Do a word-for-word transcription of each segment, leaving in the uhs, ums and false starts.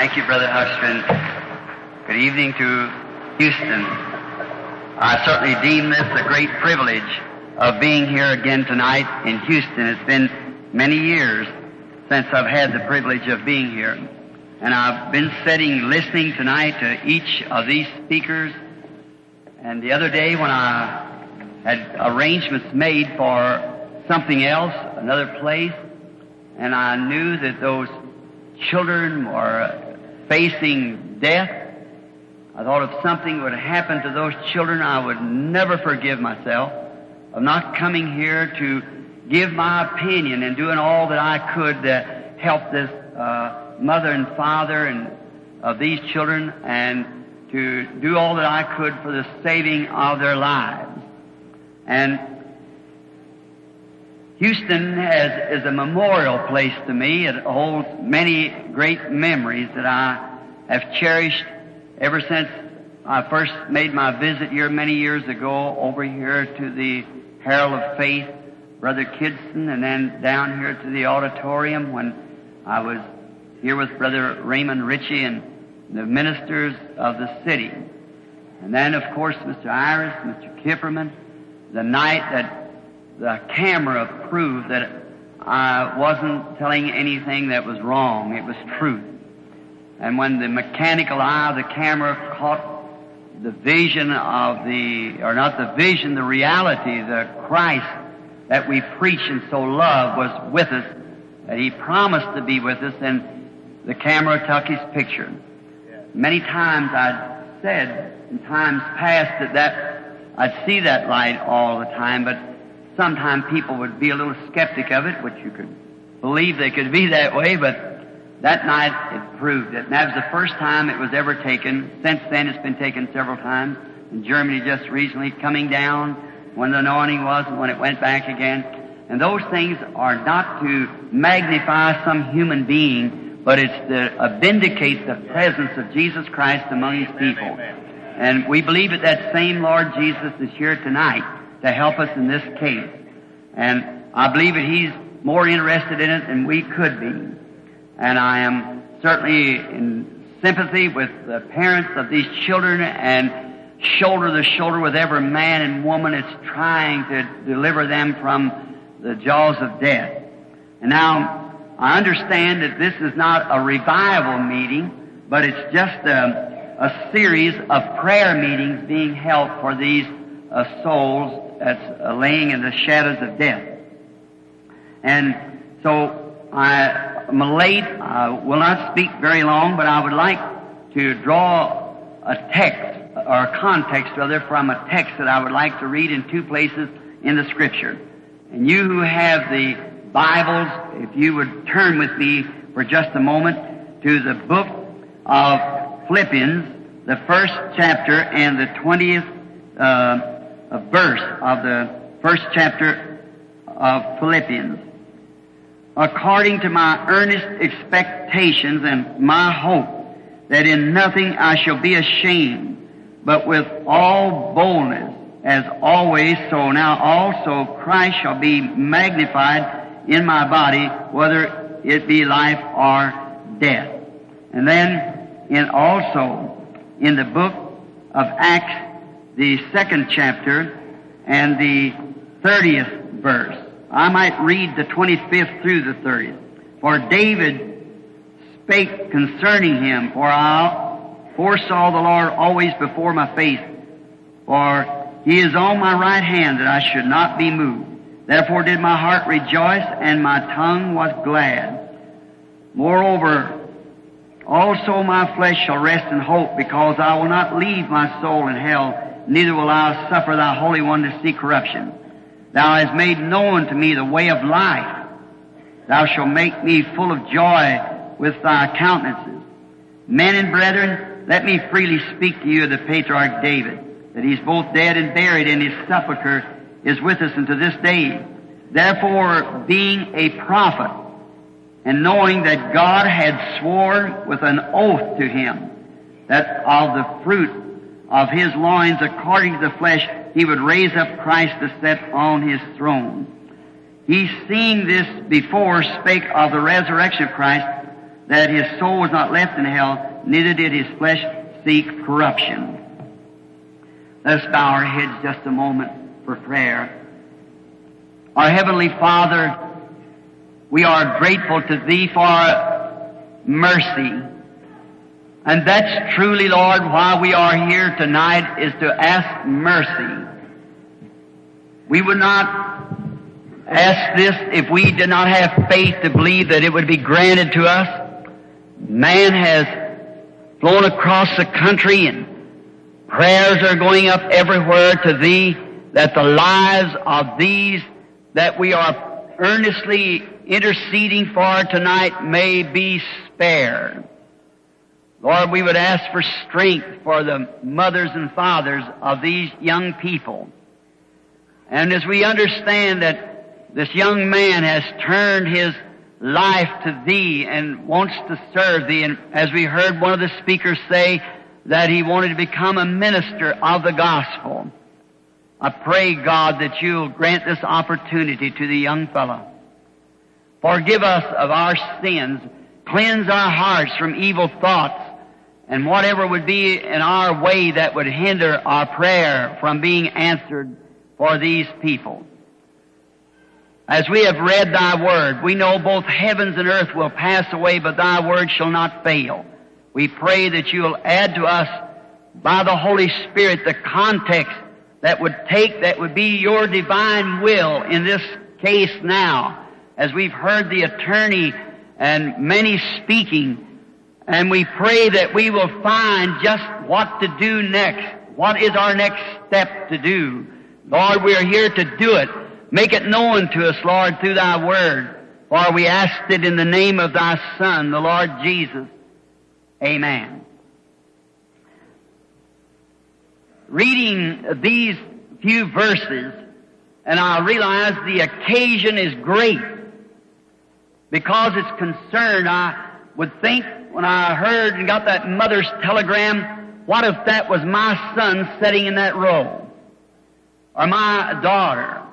Thank you, Brother Huxton. Good evening to Houston. I certainly deem this a great privilege of being here again tonight in Houston. It's been many years since I've had the privilege of being here. And I've been sitting listening tonight to each of these speakers. And the other day when I had arrangements made for something else, another place, and I knew that those children were facing death, I thought if something would happen to those children, I would never forgive myself of not coming here to give my opinion and doing all that I could to help this uh, mother and father and of these children, and to do all that I could for the saving of their lives. And Houston has, is a memorial place to me. It holds many great memories that I have cherished ever since I first made my visit here many years ago over here to the Herald of Faith, Brother Kidson, and then down here to the auditorium when I was here with Brother Raymond Ritchie and the ministers of the city. And then, of course, Mister Iris, Mister Kipperman, the night that the camera proved that I wasn't telling anything that was wrong. It was truth. And when the mechanical eye of the camera caught the vision of the, or not the vision, the reality, the Christ that we preach and so love was with us, that He promised to be with us, and the camera took His picture. Many times I'd said in times past that, that I'd see that light all the time, but sometimes people would be a little skeptic of it, which you could believe they could be that way, but that night it proved it. And that was the first time it was ever taken. Since then it's been taken several times. In Germany just recently, coming down when the anointing was and when it went back again. And those things are not to magnify some human being, but it's to uh, vindicate the presence of Jesus Christ among His people. And we believe that that same Lord Jesus is here tonight to help us in this case. And I believe that He's more interested in it than we could be. And I am certainly in sympathy with the parents of these children and shoulder to shoulder with every man and woman that's trying to deliver them from the jaws of death. And now, I understand that this is not a revival meeting, but it's just a, a series of prayer meetings being held for these uh, souls that's uh, laying in the shadows of death. And so I am late. I will not speak very long, but I would like to draw a text, or a context rather, from a text that I would like to read in two places in the Scripture. And you who have the Bibles, if you would turn with me for just a moment to the book of Philippians, the first chapter and the twentieth uh, verse of the first chapter of Philippians. According to my earnest expectations and my hope that in nothing I shall be ashamed, but with all boldness, as always, so now also Christ shall be magnified in my body, whether it be life or death. And then in also in the book of Acts, the second chapter and the thirtieth verse. I might read the twenty-fifth through the thirtieth. For David spake concerning him, for I foresaw the Lord always before my face, for He is on my right hand that I should not be moved. Therefore did my heart rejoice, and my tongue was glad. Moreover, also my flesh shall rest in hope, because I will not leave my soul in hell, neither will I suffer thy Holy One to see corruption. Thou hast made known to me the way of life. Thou shalt make me full of joy with thy countenances. Men and brethren, let me freely speak to you of the patriarch David, that he's both dead and buried, and his sepulchre is with us unto this day. Therefore, being a prophet, and knowing that God had sworn with an oath to him, that of the fruit of his loins according to the flesh he would raise up Christ to sit on his throne. He, seeing this before, spake of the resurrection of Christ, that his soul was not left in hell, neither did his flesh seek corruption. Let us bow our heads just a moment for prayer. Our Heavenly Father, we are grateful to Thee for mercy. And that's truly, Lord, why we are here tonight, is to ask mercy. We would not ask this if we did not have faith to believe that it would be granted to us. Man has flown across the country and prayers are going up everywhere to Thee, that the lives of these that we are earnestly interceding for tonight may be spared. Lord, we would ask for strength for the mothers and fathers of these young people. And as we understand that this young man has turned his life to Thee and wants to serve Thee, and as we heard one of the speakers say, that he wanted to become a minister of the gospel, I pray, God, that You'll grant this opportunity to the young fellow. Forgive us of our sins. Cleanse our hearts from evil thoughts and whatever would be in our way that would hinder our prayer from being answered for these people. As we have read Thy Word, we know both heavens and earth will pass away, but Thy Word shall not fail. We pray that You'll add to us by the Holy Spirit the context that would take, that would be Your divine will in this case now, as we've heard the attorney and many speaking, and we pray that we will find just what to do next. What is our next step to do? Lord, we are here to do it. Make it known to us, Lord, through Thy Word, for we ask it in the name of Thy Son, the Lord Jesus. Amen. Reading these few verses, and I realize the occasion is great because it's concerned. I would think when I heard and got that mother's telegram, what if that was my son sitting in that row? Or my daughter?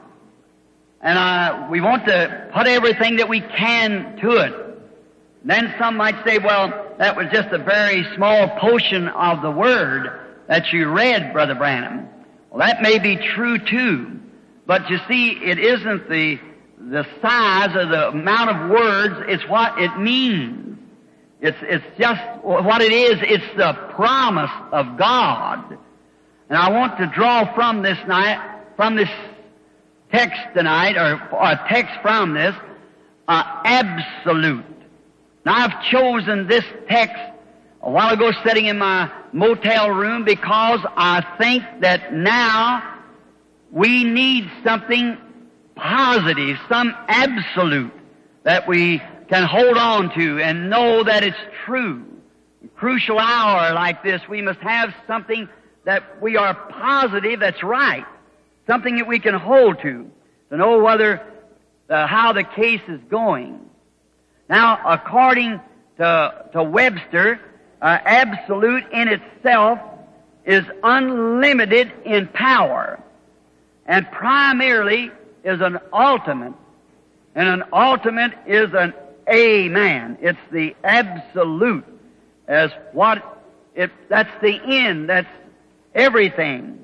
And I, we want to put everything that we can to it. Then some might say, well, that was just a very small portion of the Word that you read, Brother Branham. Well, that may be true too, but you see, it isn't the the size or the amount of words, it's what it means. It's it's just what it is, it's the promise of God. And I want to draw from this night, from this text tonight, or, or a text from this, uh, absolute. Now I've chosen this text a while ago sitting in my motel room because I think that now we need something positive, some absolute that we can hold on to and know that it's true. A crucial hour like this, we must have something that we are positive that's right, something that we can hold to, to know whether, uh, how the case is going. Now, according to, to Webster, Uh, absolute in itself is unlimited in power, and primarily is an ultimate, and an ultimate is an amen. It's the absolute as what it, that's the end, that's everything.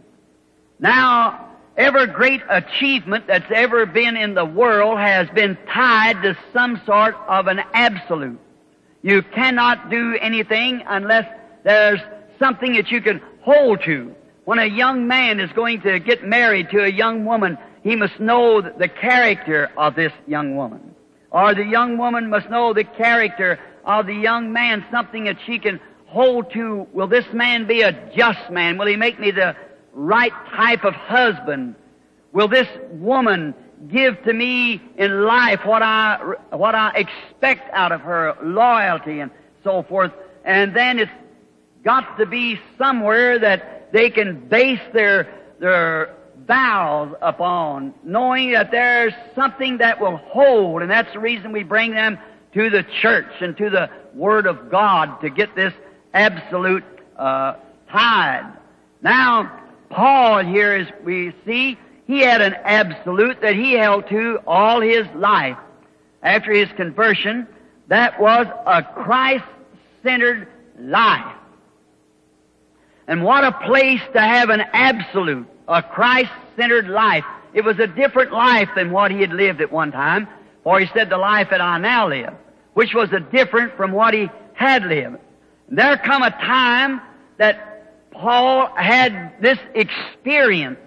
Now, every great achievement that's ever been in the world has been tied to some sort of an absolute. You cannot do anything unless there's something that you can hold to. When a young man is going to get married to a young woman, he must know the character of this young woman. Or the young woman must know the character of the young man, something that she can hold to. Will this man be a just man? Will he make me the right type of husband? Will this woman give to me in life what I, what I expect out of her, loyalty and so forth? And then it's got to be somewhere that they can base their, their vows upon, knowing that there's something that will hold, and that's the reason we bring them to the church and to the Word of God to get this absolute uh, tied. Now, Paul here, as we see, he had an absolute that he held to all his life. After his conversion, that was a Christ-centered life. And what a place to have an absolute, a Christ-centered life. It was a different life than what he had lived at one time, for he said, the life that I now live, which was a different from what he had lived. There come a time that Paul had this experience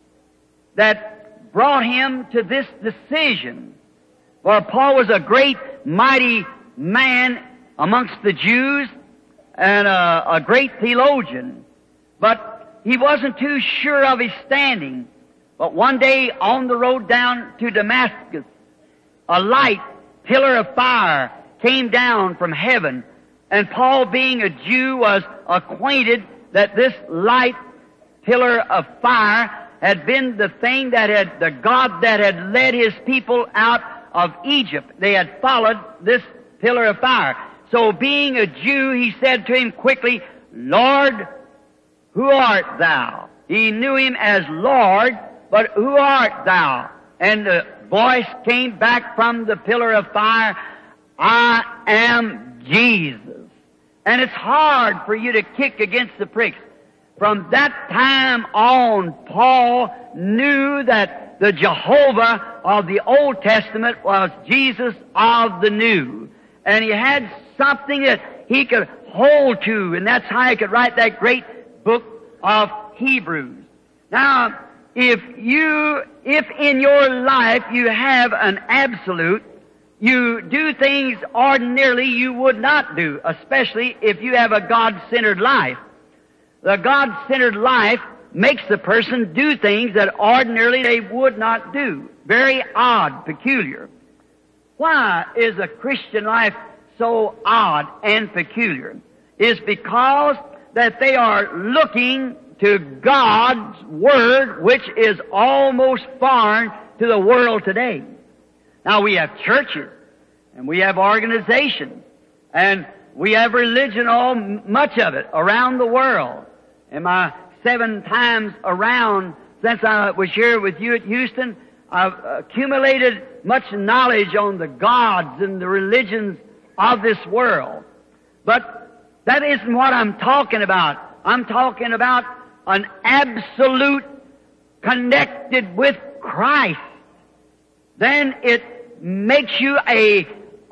that brought him to this decision. For Paul was a great, mighty man amongst the Jews and a, a great theologian. But he wasn't too sure of his standing. But one day on the road down to Damascus, a light pillar of fire came down from heaven. And Paul, being a Jew, was acquainted that this light pillar of fire had been the thing that had, the God that had led his people out of Egypt. They had followed this pillar of fire. So being a Jew, he said to him quickly, Lord, who art thou? He knew him as Lord, but who art thou? And the voice came back from the pillar of fire, I am Jesus. And it's hard for you to kick against the pricks. From that time on, Paul knew that the Jehovah of the Old Testament was Jesus of the New. And he had something that he could hold to, and that's how he could write that great book of Hebrews. Now, if you, if in your life you have an absolute, you do things ordinarily you would not do, especially if you have a God-centered life. The God-centered life makes the person do things that ordinarily they would not do. Very odd, peculiar. Why is a Christian life so odd and peculiar? It's because that they are looking to God's Word, which is almost foreign to the world today. Now, we have churches, and we have organizations, and we have religion, all much of it, around the world. And my seven times around since I was here with you at Houston, I've accumulated much knowledge on the gods and the religions of this world. But that isn't what I'm talking about. I'm talking about an absolute connected with Christ. Then it makes you a, a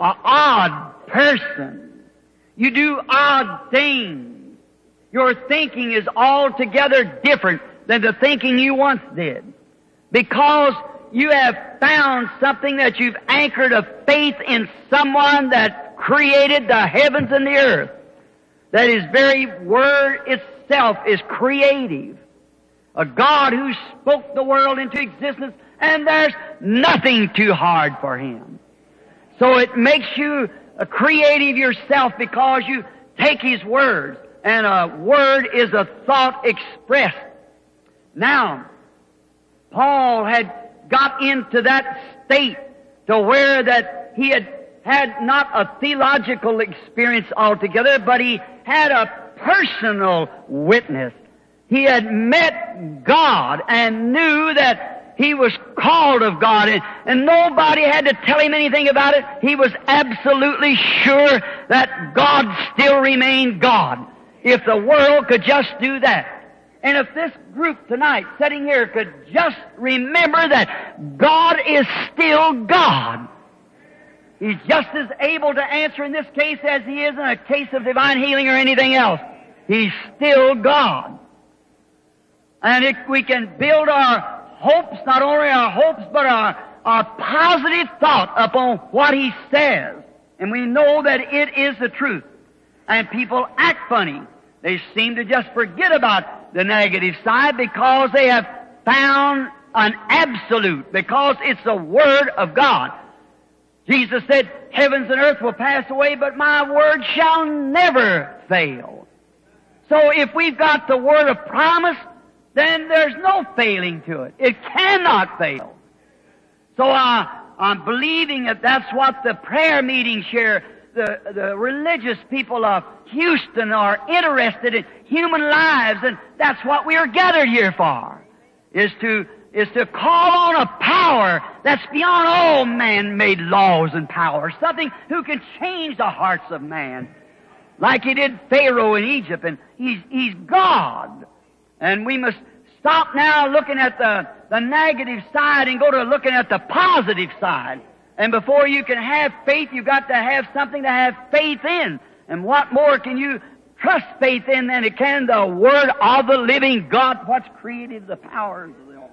odd person. You do odd things. Your thinking is altogether different than the thinking you once did. Because you have found something that you've anchored a faith in someone that created the heavens and the earth. That His very Word itself is creative. A God who spoke the world into existence, and there's nothing too hard for Him. So it makes you a creative yourself because you take His words, and a word is a thought expressed. Now, Paul had got into that state to where that he had had not a theological experience altogether, but he had a personal witness. He had met God and knew that he was called of God, and, and nobody had to tell him anything about it. He was absolutely sure that God still remained God. If the world could just do that. And if this group tonight sitting here could just remember that God is still God. He's just as able to answer in this case as He is in a case of divine healing or anything else. He's still God. And if we can build our hopes, not only our hopes, but our, our positive thought upon what He says, and we know that it is the truth, and people act funny. They seem to just forget about the negative side because they have found an absolute, because it's the Word of God. Jesus said, heavens and earth will pass away, but my word shall never fail. So if we've got the word of promise, then there's no failing to it. It cannot fail. So I, I'm believing that that's what the prayer meetings here, the, the religious people of Houston are interested in human lives, and that's what we are gathered here for, is to is to call on a power that's beyond all man-made laws and powers, something who can change the hearts of man, like He did Pharaoh in Egypt, and He's, He's God. And we must stop now looking at the, the negative side and go to looking at the positive side. And before you can have faith, you've got to have something to have faith in. And what more can you trust faith in than it can the Word of the living God, what's created the powers of the Almighty.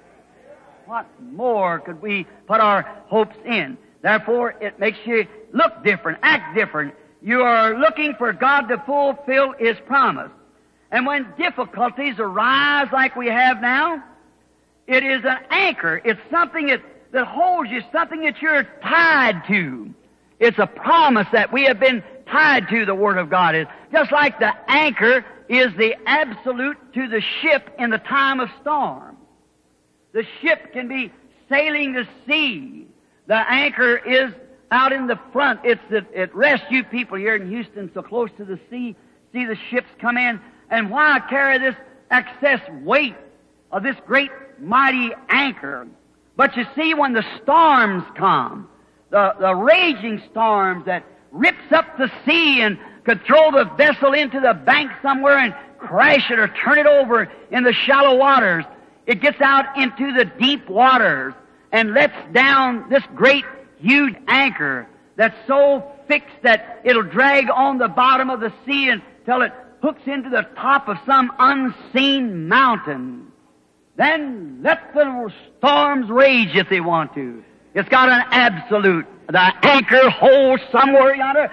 What more could we put our hopes in? Therefore, it makes you look different, act different. You are looking for God to fulfill His promise. And when difficulties arise like we have now, it is an anchor. It's something that, that holds you, something that you're tied to. It's a promise that we have been tied to, the Word of God is. Just like the anchor is the absolute to the ship in the time of storm. The ship can be sailing the sea. The anchor is out in the front. It's the, it rescue people here in Houston so close to the sea. See the ships come in. And why carry this excess weight of this great mighty anchor? But you see, when the storms come, the, the raging storms that rips up the sea and could throw the vessel into the bank somewhere and crash it or turn it over in the shallow waters, it gets out into the deep waters and lets down this great, huge anchor that's so fixed that it'll drag on the bottom of the sea until it hooks into the top of some unseen mountain. Then let the storms rage if they want to. It's got an absolute. The anchor holds somewhere yonder,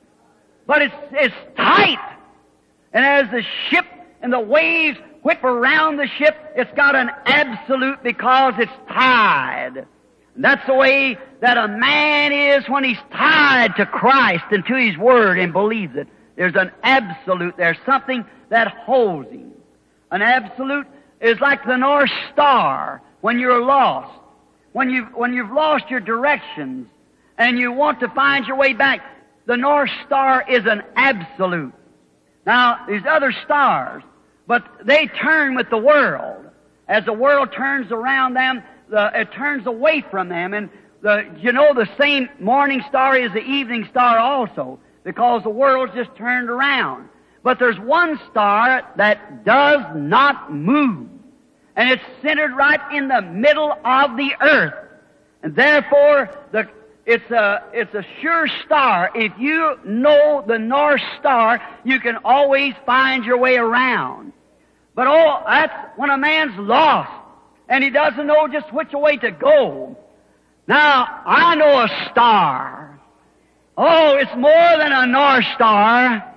but it's, it's tight. And as the ship and the waves whip around the ship, it's got an absolute because it's tied. And that's the way that a man is when he's tied to Christ and to His Word and believes it. There's an absolute. There's something that holds him. An absolute is like the North Star when you're lost. When you've, when you've lost your directions and you want to find your way back, the North Star is an absolute. Now, there's other stars, but they turn with the world. As the world turns around them, the, it turns away from them. And the, you know, the same morning star is the evening star also, because the world's just turned around. But there's one star that does not move. And it's centered right in the middle of the earth. And therefore, the, it's a, it's a sure star. If you know the North Star, you can always find your way around. But oh, that's when a man's lost and he doesn't know just which way to go. Now, I know a star. Oh, it's more than a North Star.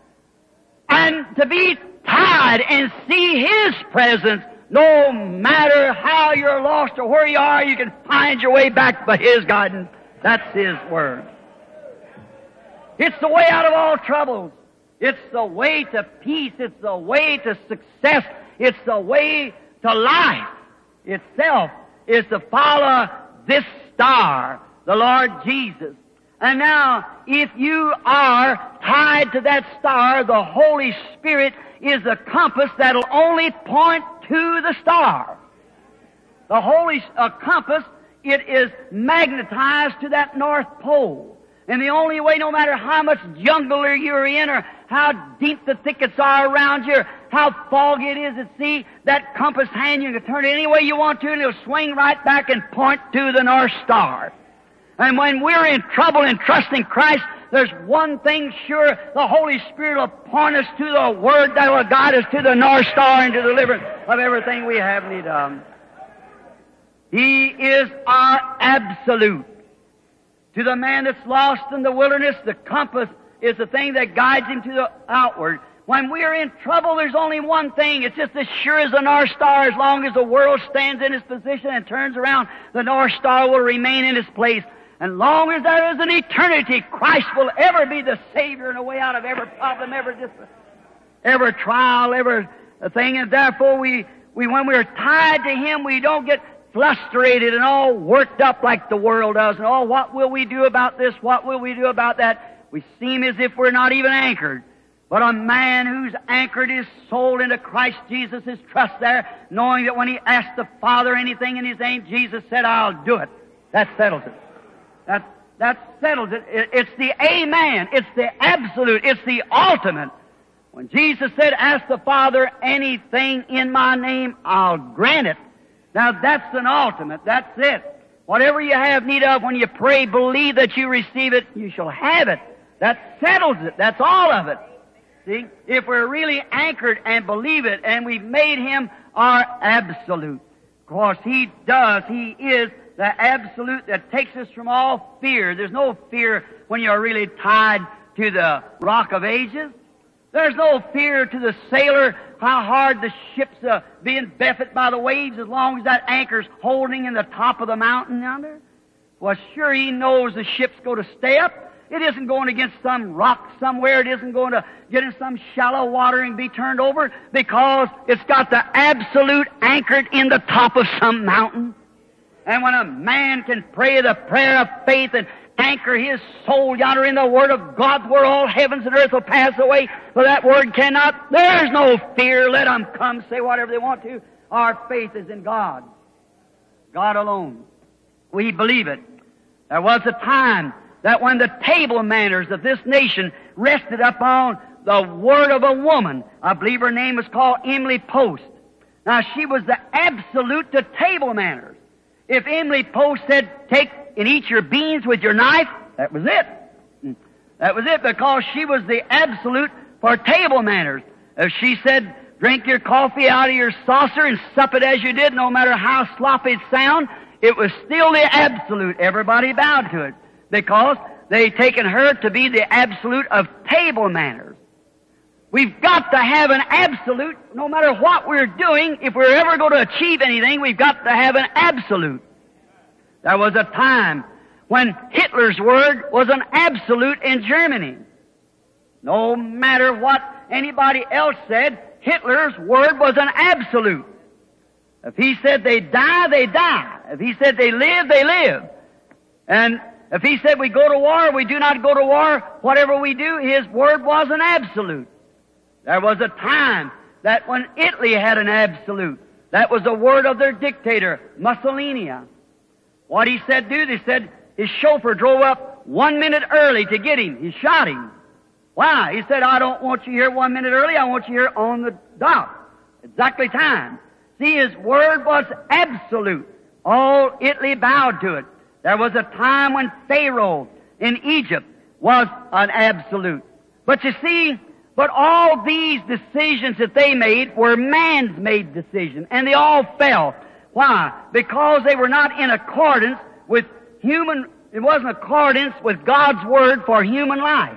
And to be tied and see His presence, no matter how you're lost or where you are, you can find your way back by His guidance. That's His Word. It's the way out of all troubles. It's the way to peace. It's the way to success. It's the way to life itself, is to follow this star, the Lord Jesus. And now, if you are tied to that star, the Holy Spirit is the compass that'll only point to the star. The Holy uh, compass, it is magnetized to that North Pole. And the only way, no matter how much jungle you're in or how deep the thickets are around you or how foggy it is at sea, that compass hand, you can turn it any way you want to and it'll swing right back and point to the North Star. And when we're in trouble and trusting Christ, there's one thing sure, the Holy Spirit will point us to the Word that will guide us to the North Star and to the deliverance of everything we have need of. He is our absolute. To the man that's lost in the wilderness, the compass is the thing that guides him to the outward. When we are in trouble, there's only one thing. It's just as sure as the North Star. As long as the world stands in its position and turns around, the North Star will remain in its place. And long as there is an eternity, Christ will ever be the Savior and a way out of every problem, every dis- every trial, every thing. And therefore, we, we when we're tied to Him, we don't get frustrated and all worked up like the world does. And, oh, what will we do about this? What will we do about that? We seem as if we're not even anchored. But a man who's anchored his soul into Christ Jesus, his trust there, knowing that when he asked the Father anything in His name, Jesus said, I'll do it. That settles it. That, that settles it. it. It's the amen. It's the absolute. It's the ultimate. When Jesus said, ask the Father anything in my name, I'll grant it. Now that's an ultimate. That's it. Whatever you have need of when you pray, believe that you receive it, you shall have it. That settles it. That's all of it. See, if we're really anchored and believe it, and we've made Him our absolute. Of course, He does. He is the absolute that takes us from all fear. There's no fear when you're really tied to the rock of ages. There's no fear to the sailor how hard the ship's uh, being buffeted by the waves as long as that anchor's holding in the top of the mountain yonder. Well, sure, he knows the ship's going to stay up. It isn't going against some rock somewhere. It isn't going to get in some shallow water and be turned over because it's got the absolute anchored in the top of some mountain. And when a man can pray the prayer of faith and anchor his soul yonder in the Word of God where all heavens and earth will pass away, but that Word cannot, there's no fear. Let them come, say whatever they want to. Our faith is in God. God alone. We believe it. There was a time that when the table manners of this nation rested upon the word of a woman, I believe her name was called Emily Post. Now she was the absolute to table manners. If Emily Post said, take and eat your beans with your knife, that was it. That was it, because she was the absolute for table manners. If she said, drink your coffee out of your saucer and sup it as you did, no matter how sloppy it sound, it was still the absolute. Everybody bowed to it, because they taken her to be the absolute of table manners. We've got to have an absolute, no matter what we're doing. If we're ever going to achieve anything, we've got to have an absolute. There was a time when Hitler's word was an absolute in Germany. No matter what anybody else said, Hitler's word was an absolute. If he said they die, they die. If he said they live, they live. And if he said we go to war, we do not go to war. Whatever we do, his word was an absolute. There was a time that when Italy had an absolute, that was the word of their dictator, Mussolini. What he said do, they said his chauffeur drove up one minute early to get him. He shot him. Why? He said, I don't want you here one minute early, I want you here on the dot. Exactly time. See, his word was absolute. All Italy bowed to it. There was a time when Pharaoh in Egypt was an absolute. But you see, but all these decisions that they made were man's made decisions, and they all fell. Why? Because they were not in accordance with human, it wasn't accordance with God's Word for human life.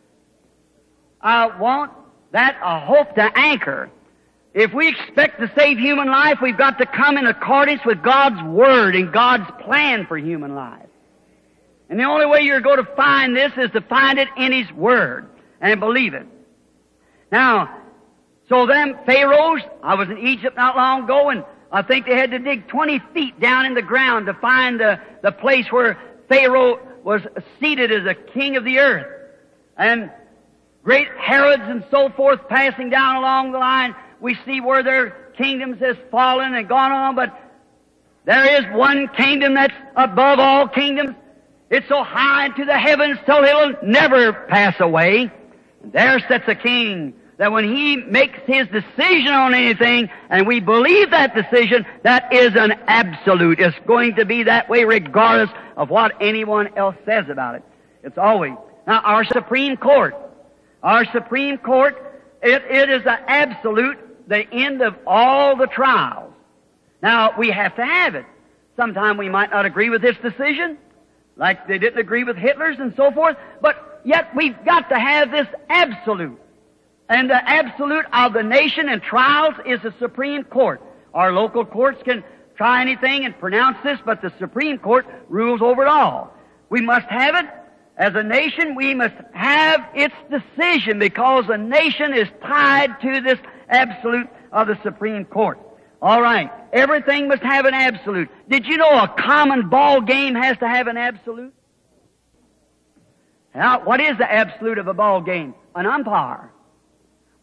I want that a hope to anchor. If we expect to save human life, we've got to come in accordance with God's Word and God's plan for human life. And the only way you're going to find this is to find it in His Word and believe it. Now, so them pharaohs, I was in Egypt not long ago, and I think they had to dig twenty feet down in the ground to find the, the place where Pharaoh was seated as a king of the earth. And great Herods and so forth passing down along the line, we see where their kingdoms has fallen and gone on, but there is one kingdom that's above all kingdoms. It's so high into the heavens till it'll never pass away. And there sits a king that when he makes his decision on anything, and we believe that decision, that is an absolute. It's going to be that way regardless of what anyone else says about it. It's always. Now, our Supreme Court, our Supreme Court, it, it is an absolute, the end of all the trials. Now, we have to have it. Sometime we might not agree with this decision, like they didn't agree with Hitler's and so forth, but yet we've got to have this absolute. And the absolute of the nation and trials is the Supreme Court. Our local courts can try anything and pronounce this, but the Supreme Court rules over it all. We must have it. As a nation, we must have its decision, because a nation is tied to this absolute of the Supreme Court. All right. Everything must have an absolute. Did you know a common ball game has to have an absolute? Now, what is the absolute of a ball game? An umpire.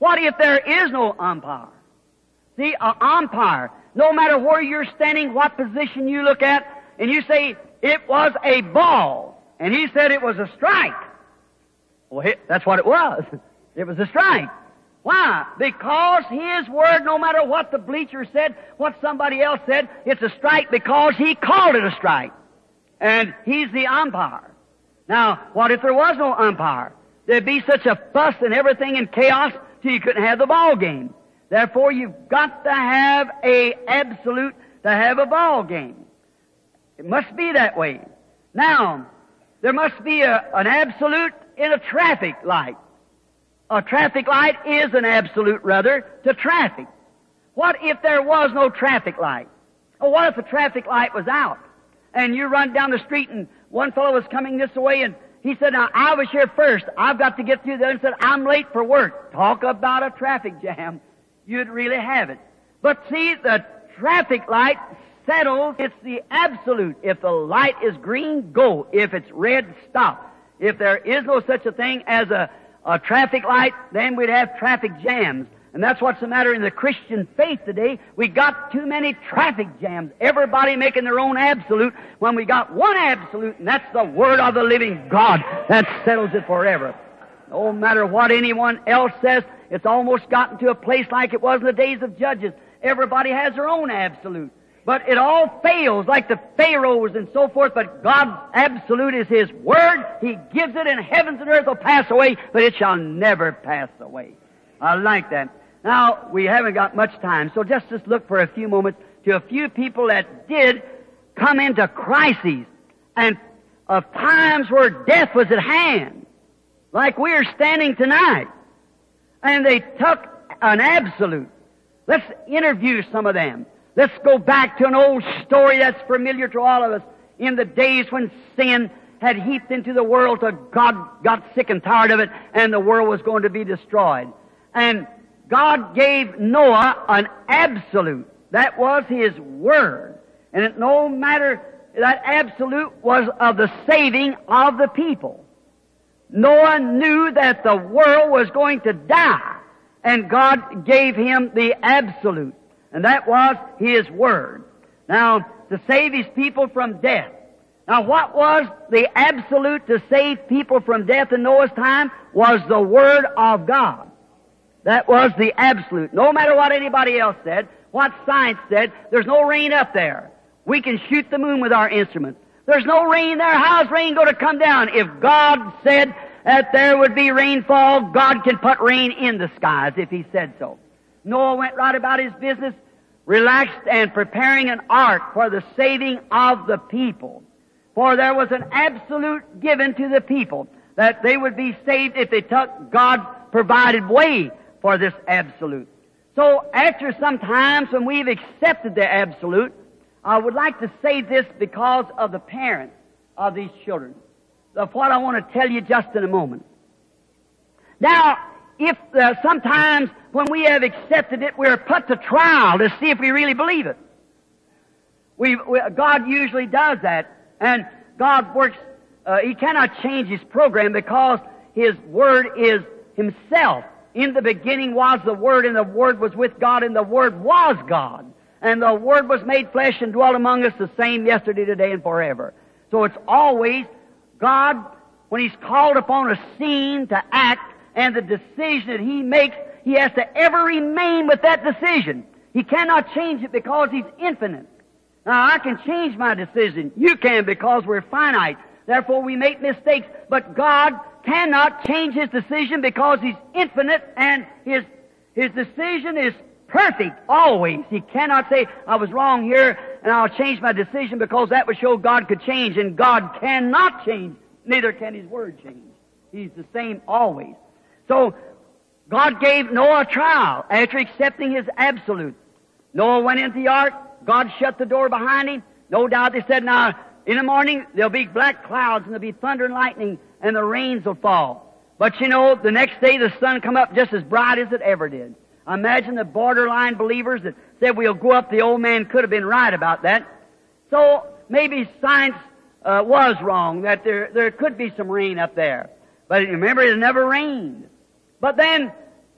What if there is no umpire? See, an umpire, no matter where you're standing, what position you look at, and you say, it was a ball, and he said it was a strike. Well, that's what it was. It was a strike. Why? Because his word, no matter what the bleacher said, what somebody else said, it's a strike because he called it a strike. And he's the umpire. Now, what if there was no umpire? There'd be such a fuss and everything in chaos till you couldn't have the ball game. Therefore, you've got to have a absolute to have a ball game. It must be that way. Now, there must be a, an absolute in a traffic light. A traffic light is an absolute, rather, to traffic. What if there was no traffic light? Or what if the traffic light was out? And you run down the street and one fellow was coming this way and he said, now, I was here first. I've got to get through there, and said, I'm late for work. Talk about a traffic jam. You'd really have it. But see, the traffic light settles. It's the absolute. If the light is green, go. If it's red, stop. If there is no such a thing as a, a traffic light, then we'd have traffic jams. And that's what's the matter in the Christian faith today. We got too many traffic jams. Everybody making their own absolute when we got one absolute, and that's the Word of the living God. That settles it forever. No matter what anyone else says, it's almost gotten to a place like it was in the days of Judges. Everybody has their own absolute. But it all fails, like the Pharaohs and so forth, but God's absolute is His Word. He gives it, and heavens and earth will pass away, but it shall never pass away. I like that. Now, we haven't got much time, so just, just look for a few moments to a few people that did come into crises and of times where death was at hand, like we are standing tonight. And they took an absolute. Let's interview some of them. Let's go back to an old story that's familiar to all of us. In the days when sin had heaped into the world till God got sick and tired of it and the world was going to be destroyed. And God gave Noah an absolute. That was His Word. And it no matter, that absolute was of the saving of the people. Noah knew that the world was going to die, and God gave him the absolute. And that was His Word. Now, to save His people from death. Now, what was the absolute to save people from death in Noah's time? Was the Word of God. That was the absolute. No matter what anybody else said, what science said, there's no rain up there. We can shoot the moon with our instruments. There's no rain there. How's rain going to come down? If God said that there would be rainfall, God can put rain in the skies if He said so. Noah went right about his business, relaxed and preparing an ark for the saving of the people. For there was an absolute given to the people that they would be saved if they took God provided way for this absolute. So after some times when we've accepted the absolute, I would like to say this because of the parents of these children, of what I want to tell you just in a moment. Now, if uh, sometimes when we have accepted it, we're put to trial to see if we really believe it. We, we God usually does that, and God works. Uh, he cannot change His program because His Word is Himself. In the beginning was the Word, and the Word was with God, and the Word was God. And the Word was made flesh and dwelt among us, the same yesterday, today, and forever. So it's always God, when He's called upon a scene to act, and the decision that He makes, He has to ever remain with that decision. He cannot change it because He's infinite. Now, I can change my decision. You can because we're finite. Therefore, we make mistakes. But God cannot change His decision because He's infinite, and His, His decision is perfect always. He cannot say, I was wrong here, and I'll change my decision because that would show God could change, and God cannot change. Neither can His Word change. He's the same always. So, God gave Noah a trial after accepting His absolute. Noah went into the ark. God shut the door behind him. No doubt they said, now, in the morning, there'll be black clouds, and there'll be thunder and lightning, and the rains will fall. But you know, the next day the sun come up just as bright as it ever did. Imagine the borderline believers that said we'll go up. The old man could have been right about that. So, maybe science uh, was wrong, that there, there could be some rain up there. But remember, it never rained. But then,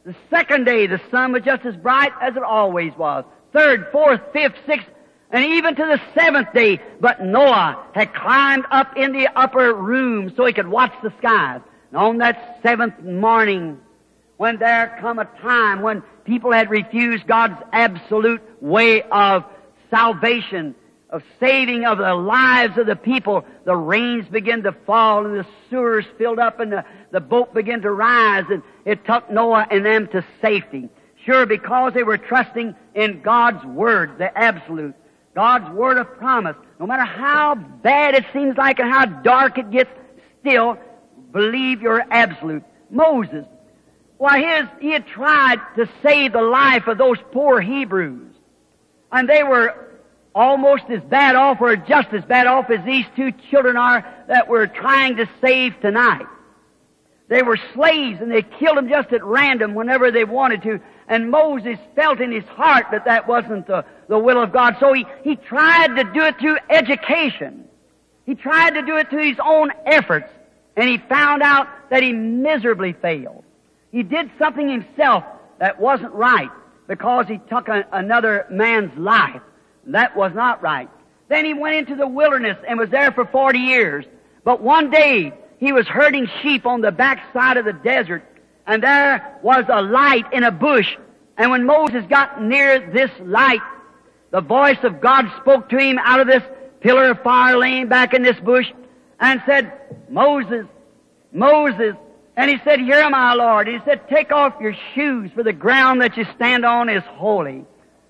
The second day, the sun was just as bright as it always was. Third, fourth, fifth, sixth, and even to the seventh day. But Noah had climbed up in the upper room so he could watch the skies. And on that seventh morning, when there come a time when people had refused God's absolute way of salvation, of saving of the lives of the people, the rains began to fall and the sewers filled up and the, the boat began to rise, and it took Noah and them to safety. Sure, because they were trusting in God's Word, the absolute. God's Word of promise. No matter how bad it seems like and how dark it gets, still believe your absolute. Moses, why his, he had tried to save the life of those poor Hebrews. And they were almost as bad off or just as bad off as these two children are that we're trying to save tonight. They were slaves and they killed them just at random whenever they wanted to. And Moses felt in his heart that that wasn't the, the will of God. So he, he tried to do it through education. He tried to do it through his own efforts. And he found out that he miserably failed. He did something himself that wasn't right because he took a, another man's life. That was not right. Then he went into the wilderness and was there for forty years. But one day he was herding sheep on the backside of the desert, and there was a light in a bush. And when Moses got near this light, the voice of God spoke to him out of this pillar of fire laying back in this bush and said, Moses, Moses. And he said, Here am I, Lord. And he said, Take off your shoes, for the ground that you stand on is holy.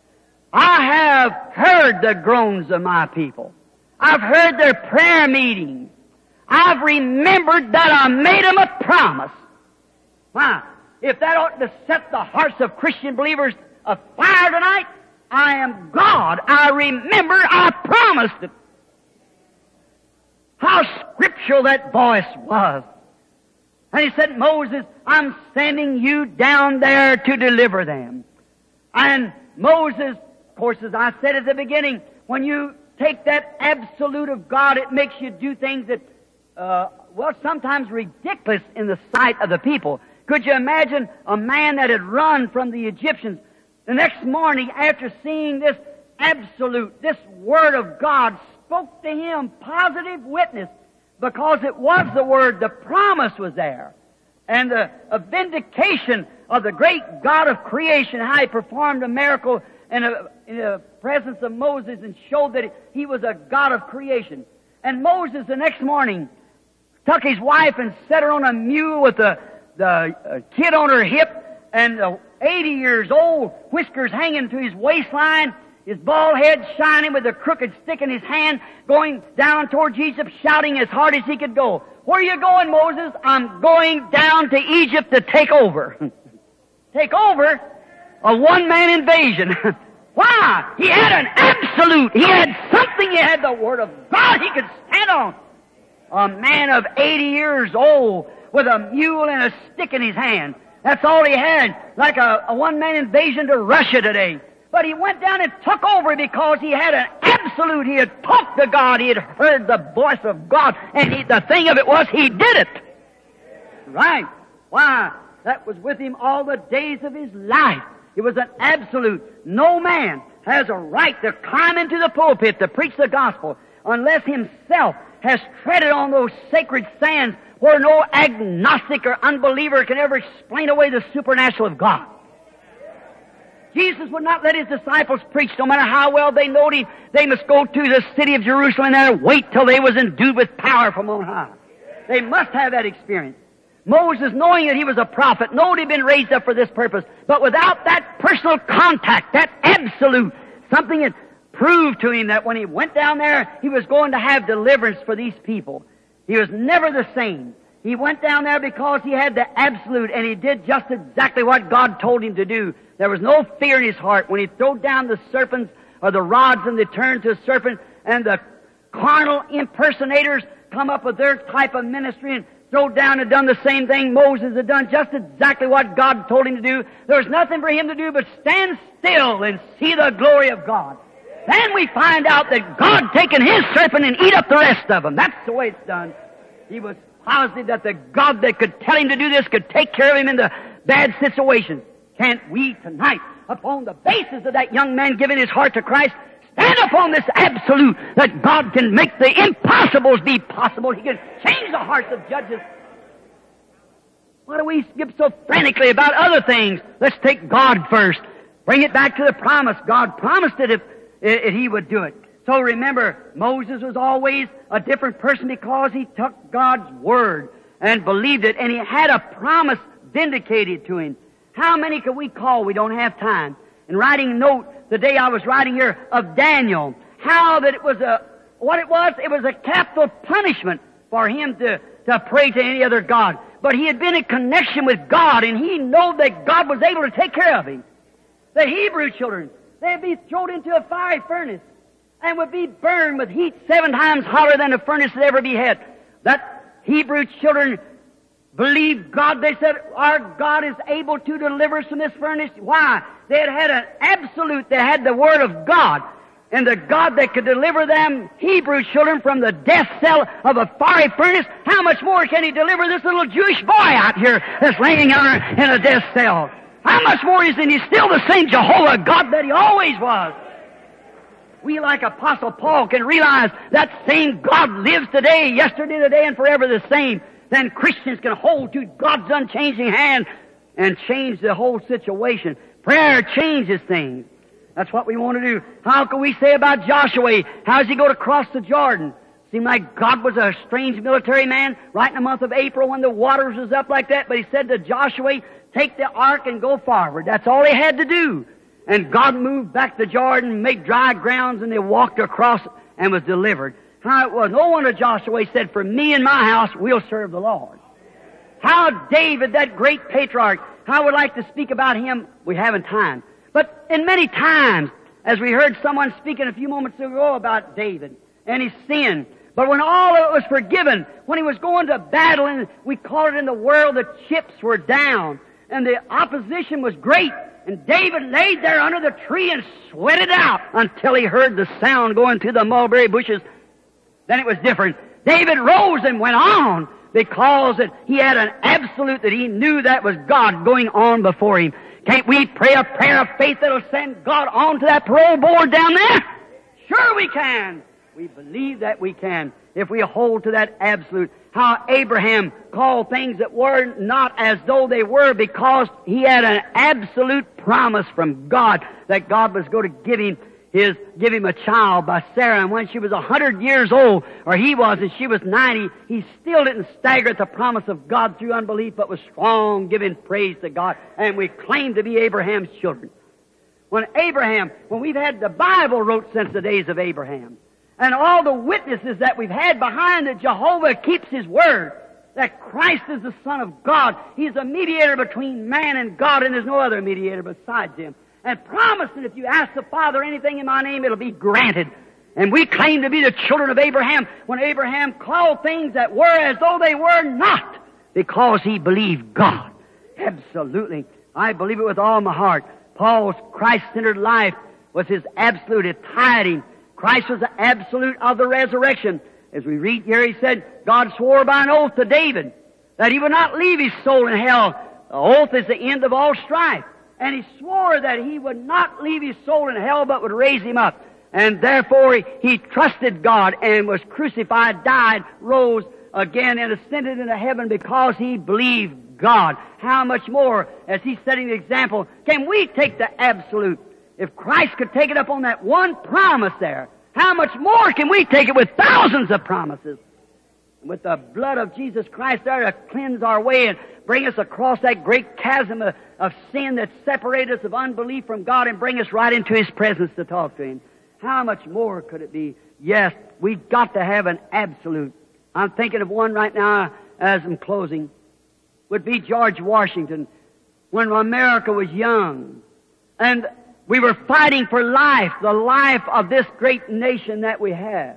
I have heard the groans of my people. I've heard their prayer meetings. I've remembered that I made them a promise. Why? If that ought to set the hearts of Christian believers afire tonight, I am God. I remember I promised it. How scriptural that voice was. And he said, Moses, I'm sending you down there to deliver them. And Moses, of course, as I said at the beginning, when you take that absolute of God, it makes you do things that, uh, well, sometimes ridiculous in the sight of the people. Could you imagine a man that had run from the Egyptians the next morning after seeing this absolute, this Word of God spoke to him, positive witness, because it was the Word, the promise was there. And the a vindication of the great God of creation, how He performed a miracle in, a, in the presence of Moses and showed that He was a God of creation. And Moses the next morning took his wife and set her on a mule with the, the uh, kid on her hip, and uh, eighty years old, whiskers hanging to his waistline, his bald head shining with a crooked stick in his hand, going down towards Egypt, shouting as hard as he could go. Where are you going, Moses? I'm going down to Egypt to take over. Take over? A one-man invasion. Why? He had an absolute. He had something. He had the Word of God he could stand on. A man of eighty years old with a mule and a stick in his hand. That's all he had. Like a, a one-man invasion to Russia today. But he went down and took over because he had an absolute. He had talked to God. He had heard the voice of God. And he, the thing of it was, he did it. Right. Why? That was with him all the days of his life. It was an absolute. No man has a right to climb into the pulpit to preach the gospel unless himself has treaded on those sacred sands where no agnostic or unbeliever can ever explain away the supernatural of God. Jesus would not let his disciples preach, no matter how well they knowed him. They must go to the city of Jerusalem and there wait till they was endued with power from on high. They must have that experience. Moses, knowing that he was a prophet, knowed he'd been raised up for this purpose, but without that personal contact, that absolute, something that proved to him that when he went down there, he was going to have deliverance for these people. He was never the same. He went down there because he had the absolute, and he did just exactly what God told him to do. There was no fear in his heart. When he threw down the serpents or the rods and they turned to a serpent, and the carnal impersonators come up with their type of ministry and throw down and done the same thing. Moses had done just exactly what God told him to do. There was nothing for him to do but stand still and see the glory of God. Then we find out that God taken his serpent and eat up the rest of them. That's the way it's done. He was positive that the God that could tell him to do this could take care of him in the bad situations. Can't we tonight, upon the basis of that young man giving his heart to Christ, stand upon this absolute that God can make the impossibles be possible? He can change the hearts of judges. Why do we skip so frantically about other things? Let's take God first. Bring it back to the promise. God promised it if, if He would do it. So remember, Moses was always a different person because he took God's Word and believed it, and he had a promise vindicated to him. How many could we call? We don't have time. In writing a note the day I was writing here of Daniel, how that it was a, what it was, it was a capital punishment for him to, to pray to any other God. But he had been in connection with God, and he knew that God was able to take care of him. The Hebrew children, they'd be thrown into a fiery furnace and would be burned with heat seven times hotter than the furnace that ever be had. That Hebrew children believed God. They said, our God is able to deliver us from this furnace. Why? They had had an absolute, they had the Word of God. And the God that could deliver them Hebrew children from the death cell of a fiery furnace, how much more can He deliver this little Jewish boy out here that's laying out in a death cell? How much more is He still the same Jehovah God that He always was? We, like Apostle Paul, can realize that same God lives today, yesterday, today, and forever the same. Then Christians can hold to God's unchanging hand and change the whole situation. Prayer changes things. That's what we want to do. How can we say about Joshua? How does he go to cross the Jordan? Seemed like God was a strange military man right in the month of April when the waters was up like that. But He said to Joshua, take the ark and go forward. That's all he had to do. And God moved back the Jordan, made dry grounds, and they walked across and was delivered. How it was. No wonder Joshua said, for me and my house, we'll serve the Lord. How David, that great patriarch, how I would like to speak about him. We haven't time. But in many times, as we heard someone speaking a few moments ago about David and his sin, but when all of it was forgiven, when he was going to battle, and we call it in the world, the chips were down, and the opposition was great, and David laid there under the tree and sweated out until he heard the sound going through the mulberry bushes. Then it was different. David rose and went on because that he had an absolute that he knew that was God going on before him. Can't we pray a prayer of faith that'll send God on to that parole board down there? Sure we can. We believe that we can if we hold to that absolute. How Abraham called things that were not as though they were because he had an absolute promise from God that God was going to give him his, give him a child by Sarah. And when she was a hundred years old, or he was, and she was ninety, he still didn't stagger at the promise of God through unbelief, but was strong, giving praise to God. And we claim to be Abraham's children. When Abraham, when we've had the Bible wrote since the days of Abraham, and all the witnesses that we've had behind that Jehovah keeps His Word, that Christ is the Son of God. He's a mediator between man and God, and there's no other mediator besides Him. And promised that if you ask the Father anything in my name, it'll be granted. And we claim to be the children of Abraham when Abraham called things that were as though they were not, because he believed God. Absolutely. I believe it with all my heart. Paul's Christ-centered life was his absolute. It tied him. Christ was the absolute of the resurrection. As we read here, he said, God swore by an oath to David that he would not leave his soul in hell. The oath is the end of all strife. And he swore that he would not leave his soul in hell, but would raise him up. And therefore he, he trusted God and was crucified, died, rose again, and ascended into heaven because he believed God. How much more, as he's setting the example, can we take the absolute? If Christ could take it up on that one promise there, how much more can we take it with thousands of promises? With the blood of Jesus Christ there to cleanse our way and bring us across that great chasm of, of sin that separates us of unbelief from God and bring us right into His presence to talk to Him. How much more could it be? Yes, we've got to have an absolute. I'm thinking of one right now as I'm closing. Would be George Washington when America was young. And we were fighting for life, the life of this great nation that we have.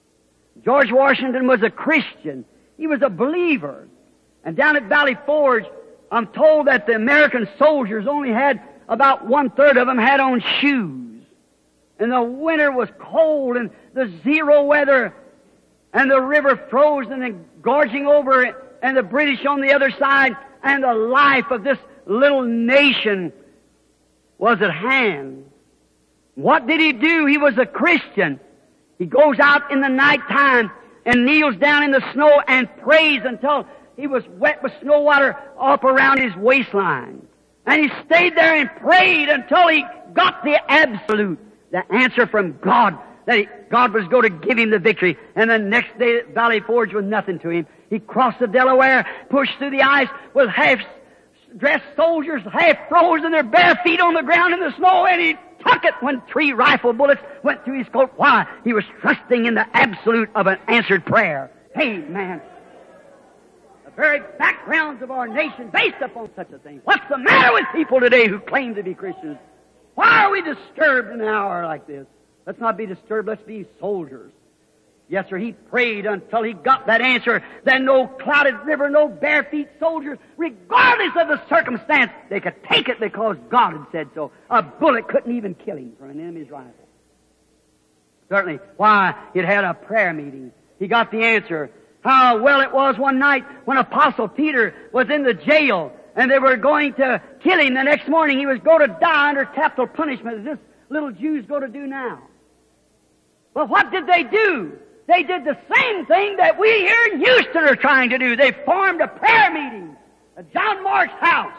George Washington was a Christian. He was a believer. And down at Valley Forge, I'm told that the American soldiers only had about one-third of them had on shoes. And the winter was cold and the zero weather and the river frozen and gorging over it and the British on the other side and the life of this little nation was at hand. What did he do? He was a Christian. He goes out in the nighttime and kneels down in the snow and prays until he was wet with snow water up around his waistline. And he stayed there and prayed until he got the absolute, the answer from God, that he, God was going to give him the victory. And the next day at Valley Forge was nothing to him. He crossed the Delaware, pushed through the ice with half-dressed soldiers, half frozen, their bare feet on the ground in the snow, and he took it when three rifle bullets went through his coat. Why? He was trusting in the absolute of an answered prayer. Amen. The very backgrounds of our nation based upon such a thing. What's the matter with people today who claim to be Christians? Why are we disturbed in an hour like this? Let's not be disturbed. Let's be soldiers. Yes, sir, he prayed until he got that answer. Then no clouded river, no bare feet soldiers, regardless of the circumstance, they could take it because God had said so. A bullet couldn't even kill him from an enemy's rifle. Certainly. Why? It had a prayer meeting. He got the answer. How well it was one night when Apostle Peter was in the jail and they were going to kill him. The next morning he was going to die under capital punishment, as this little Jew's going to do now. But what did they do? They did the same thing that we here in Houston are trying to do. They formed a prayer meeting at John Mark's house.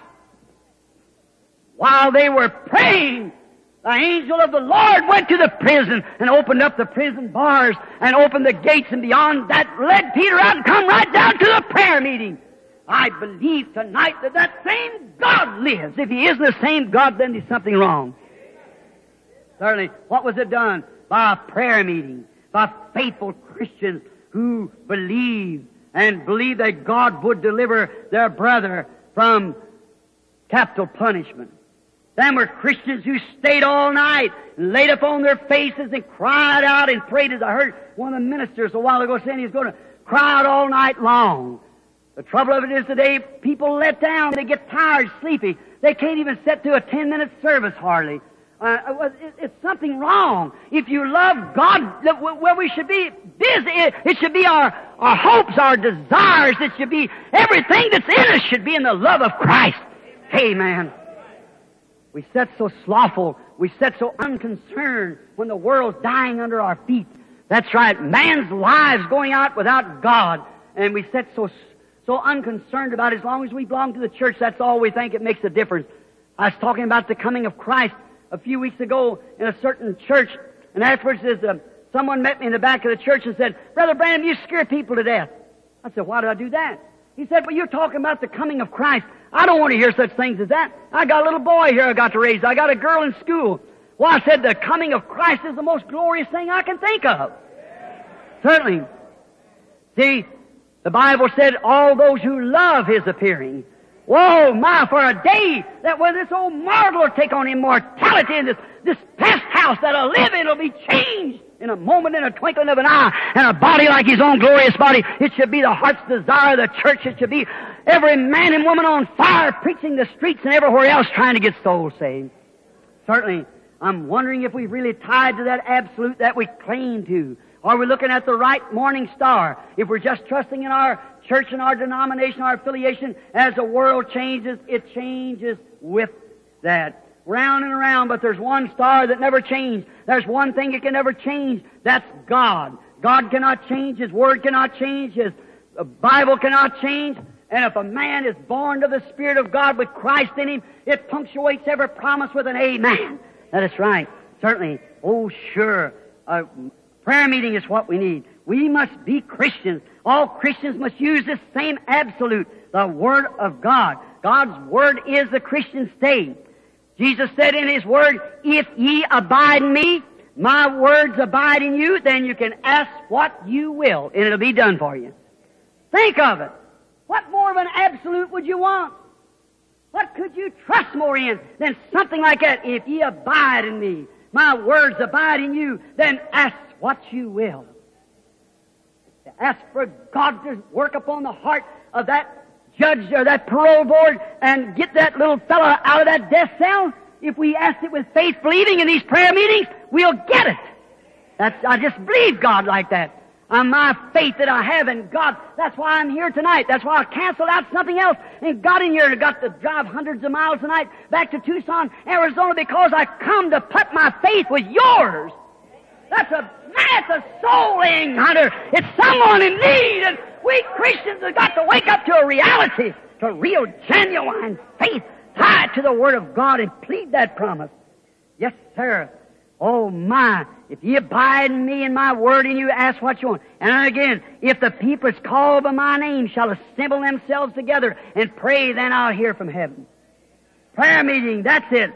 While they were praying, the angel of the Lord went to the prison and opened up the prison bars and opened the gates, and beyond that led Peter out and come right down to the prayer meeting. I believe tonight that that same God lives. If He isn't the same God, then there's something wrong. Certainly. What was it done? By a prayer meeting. By faithful Christians who believed and believed that God would deliver their brother from capital punishment. Them were Christians who stayed all night and laid upon their faces and cried out and prayed. As I heard one of the ministers a while ago saying he's going to cry out all night long. The trouble of it is today, people let down. They get tired, sleepy. They can't even sit through a ten-minute service hardly. Uh, it, it's something wrong. If you love God, where we should be busy, it, it should be our, our hopes, our desires. It should be everything that's in us should be in the love of Christ. Amen. We sit so slothful. We sit so unconcerned when the world's dying under our feet. That's right. Man's lives going out without God. And we sit so, so unconcerned about it. As long as we belong to the church, that's all we think it makes a difference. I was talking about the coming of Christ a few weeks ago in a certain church, and afterwards there's a, someone met me in the back of the church and said, Brother Branham, you scare people to death. I said, why did I do that? He said, well, you're talking about the coming of Christ. I don't want to hear such things as that. I got a little boy here I got to raise. I got a girl in school. Well, I said, the coming of Christ is the most glorious thing I can think of. Certainly. See, the Bible said, all those who love His appearing. Whoa, my, for a day that when this old mortal will take on immortality in this, this past house that'll live in, it'll be changed in a moment, in a twinkling of an eye, and a body like His own glorious body. It should be the heart's desire of the church. It should be every man and woman on fire preaching the streets and everywhere else trying to get souls saved. Certainly, I'm wondering if we've really tied to that absolute that we claim to. Are we looking at the right morning star? If we're just trusting in our church and our denomination, our affiliation, as the world changes, it changes with that. Round and around, but there's one star that never changed. There's one thing that can never change. That's God. God cannot change. His Word cannot change. His Bible cannot change. And if a man is born of the Spirit of God with Christ in him, it punctuates every promise with an amen. That is right. Certainly. Oh, sure. A prayer meeting is what we need. We must be Christians. All Christians must use this same absolute, the Word of God. God's Word is the Christian stay. Jesus said in His Word, if ye abide in me, my words abide in you, then you can ask what you will, and it'll be done for you. Think of it. What more of an absolute would you want? What could you trust more in than something like that? If ye abide in me, my words abide in you, then ask what you will. Ask for God to work upon the heart of that judge or that parole board and get that little fellow out of that death cell. If we ask it with faith, believing in these prayer meetings, we'll get it. That's, I just believe God like that. on my faith that I have in God. That's why I'm here tonight. That's why I canceled out something else and got in here and got to drive hundreds of miles tonight back to Tucson, Arizona, because I come to put my faith with yours. That's a, that's a soul-winning hunter. It's someone in need, and we Christians have got to wake up to a reality, to real, genuine faith tied to the Word of God and plead that promise. Yes, sir. Oh, my. If ye abide in me and my word in you, ask what you want. And again, if the people that's called by my name shall assemble themselves together and pray, then I'll hear from heaven. Prayer meeting, that's it.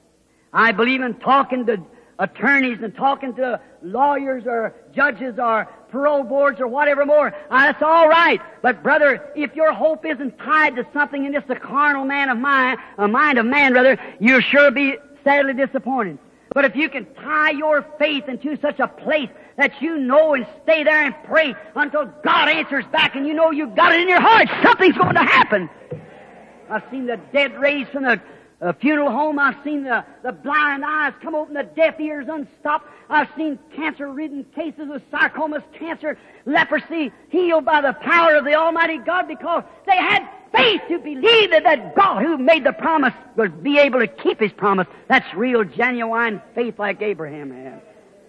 I believe in talking to attorneys and talking to lawyers or judges or parole boards or whatever more. Uh, that's all right. But, brother, if your hope isn't tied to something in just a carnal man of mind, a mind of man, brother, you'll sure be sadly disappointed. But if you can tie your faith into such a place that you know and stay there and pray until God answers back and you know you've got it in your heart, something's going to happen. I've seen the dead raised from the uh, funeral home. I've seen the, the blind eyes come open, the deaf ears unstopped. I've seen cancer-ridden cases of sarcomas, cancer, leprosy healed by the power of the Almighty God because they had faith to believe that that God who made the promise would be able to keep His promise. That's real, genuine faith like Abraham had.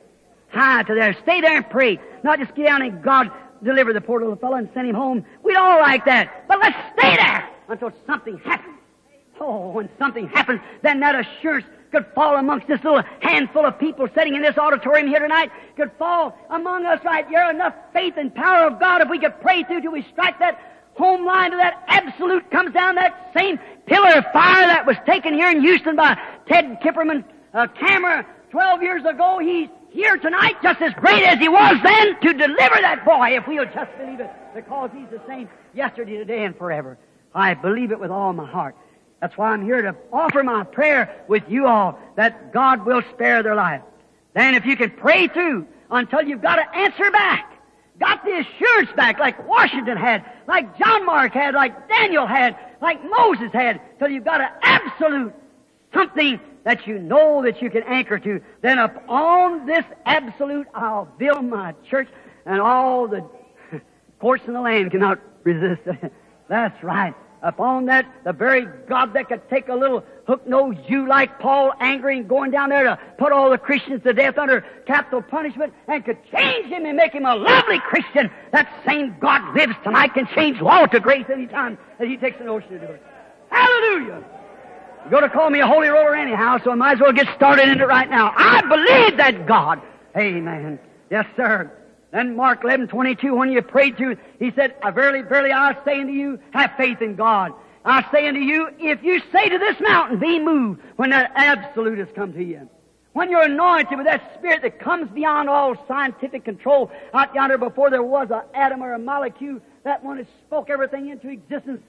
Tie to there. Stay there and pray. Not just get down and God deliver the poor little fellow and send him home. We'd all like that. But let's stay there until something happens. Oh, when something happens, then that assurance could fall amongst this little handful of people sitting in this auditorium here tonight, could fall among us right here. Enough faith and power of God if we could pray through till we strike that home line to that absolute, comes down that same pillar of fire that was taken here in Houston by Ted Kipperman uh, camera twelve years ago. He's here tonight just as great as he was then to deliver that boy if we'll just believe it, because He's the same yesterday, today, and forever. I believe it with all my heart. That's why I'm here to offer my prayer with you all that God will spare their life. Then if you can pray through until you've got an answer back, got the assurance back like Washington had, like John Mark had, like Daniel had, like Moses had, till you've got an absolute something that you know that you can anchor to. Then upon this absolute I'll build my church, and all the courts in the land cannot resist it. That's right. Upon that, the very God that could take a little hook-nosed Jew like Paul, angry and going down there to put all the Christians to death under capital punishment, and could change him and make him a lovely Christian, that same God lives tonight, can change law to grace any time that He takes the notion to do it. Hallelujah! You're going to call me a holy roller anyhow, so I might as well get started in it right now. I believe that God. Amen. Yes, sir. Then Mark eleven twenty-two, when you prayed to, He said, Verily, verily, I say unto you, have faith in God. I say unto you, if you say to this mountain, be moved, when that absolute has come to you. When you're anointed with that Spirit that comes beyond all scientific control, out yonder before there was an atom or a molecule, that one that spoke everything into existence.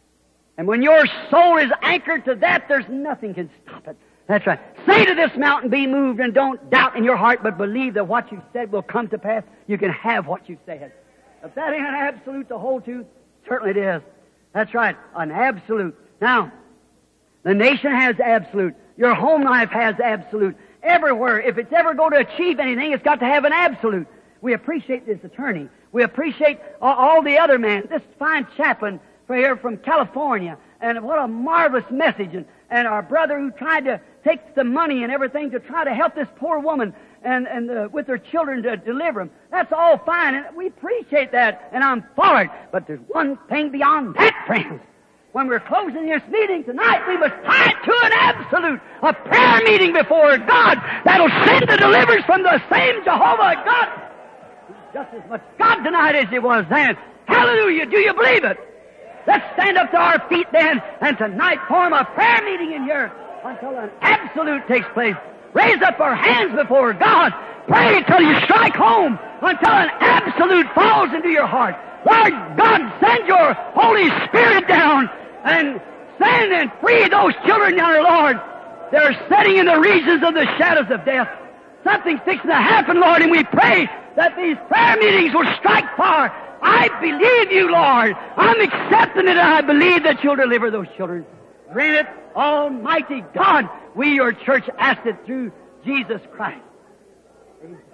And when your soul is anchored to that, there's nothing can stop it. That's right. Say to this mountain, be moved, and don't doubt in your heart, but believe that what you said will come to pass. You can have what you said. If that ain't an absolute to hold to, certainly it is. That's right, an absolute. Now, the nation has absolute. Your home life has absolute. Everywhere, if it's ever going to achieve anything, it's got to have an absolute. We appreciate this attorney. We appreciate all, all the other men. This fine chaplain from here from California. And what a marvelous message. And, and our brother who tried to take the money and everything to try to help this poor woman and, and uh, with her children to deliver them. That's all fine, and we appreciate that, and I'm for it. But there's one thing beyond that, friends. When we're closing this meeting tonight, we must tie it to an absolute, a prayer meeting before God that'll send the deliverance from the same Jehovah God. He's just as much God tonight as He was then. Hallelujah! Do you believe it? Let's stand up to our feet then, and tonight form a prayer meeting in here until an absolute takes place. Raise up our hands before God. Pray until you strike home, until an absolute falls into your heart. Lord God, send your Holy Spirit down and send and free those children yonder, Lord. They're sitting in the regions of the shadows of death. Something's fixing to happen, Lord, and we pray that these prayer meetings will strike far. I believe you, Lord. I'm accepting it, and I believe that you'll deliver those children. Grant it, Almighty God. We, your church, ask it through Jesus Christ. Amen.